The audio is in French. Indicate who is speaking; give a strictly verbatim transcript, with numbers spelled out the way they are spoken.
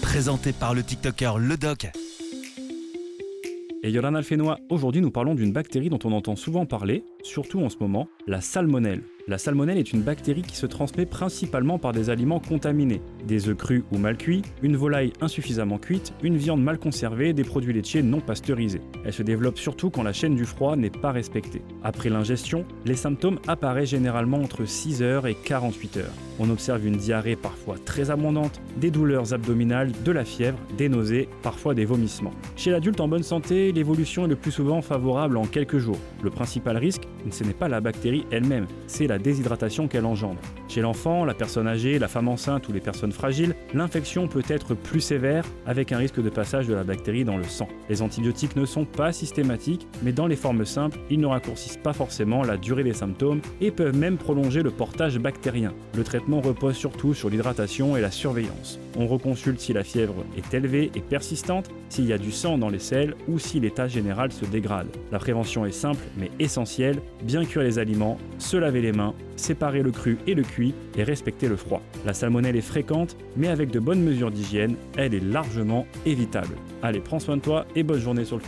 Speaker 1: présenté par le TikToker Le Doc.
Speaker 2: Et Yolan Alfénois, aujourd'hui nous parlons d'une bactérie dont on entend souvent parler, surtout en ce moment, la salmonelle. La salmonelle est une bactérie qui se transmet principalement par des aliments contaminés, des œufs crus ou mal cuits, une volaille insuffisamment cuite, une viande mal conservée, des produits laitiers non pasteurisés. Elle se développe surtout quand la chaîne du froid n'est pas respectée. Après l'ingestion, les symptômes apparaissent généralement entre six heures et quarante-huit heures. On observe une diarrhée parfois très abondante, des douleurs abdominales, de la fièvre, des nausées, parfois des vomissements. Chez l'adulte en bonne santé, l'évolution est le plus souvent favorable en quelques jours. Le principal risque, ce n'est pas la bactérie elle-même, c'est la déshydratation qu'elle engendre. Chez l'enfant, la personne âgée, la femme enceinte ou les personnes fragiles, l'infection peut être plus sévère avec un risque de passage de la bactérie dans le sang. Les antibiotiques ne sont pas systématiques, mais dans les formes simples, ils ne raccourcissent pas forcément la durée des symptômes et peuvent même prolonger le portage bactérien. Le traitement repose surtout sur l'hydratation et la surveillance. On reconsulte si la fièvre est élevée et persistante, s'il y a du sang dans les selles ou si l'état général se dégrade. La prévention est simple mais essentielle, bien cuire les aliments, se laver les mains, séparer le cru et le cuit et respecter le froid. La salmonelle est fréquente, mais avec de bonnes mesures d'hygiène, elle est largement évitable. Allez, prends soin de toi et bonne journée sur le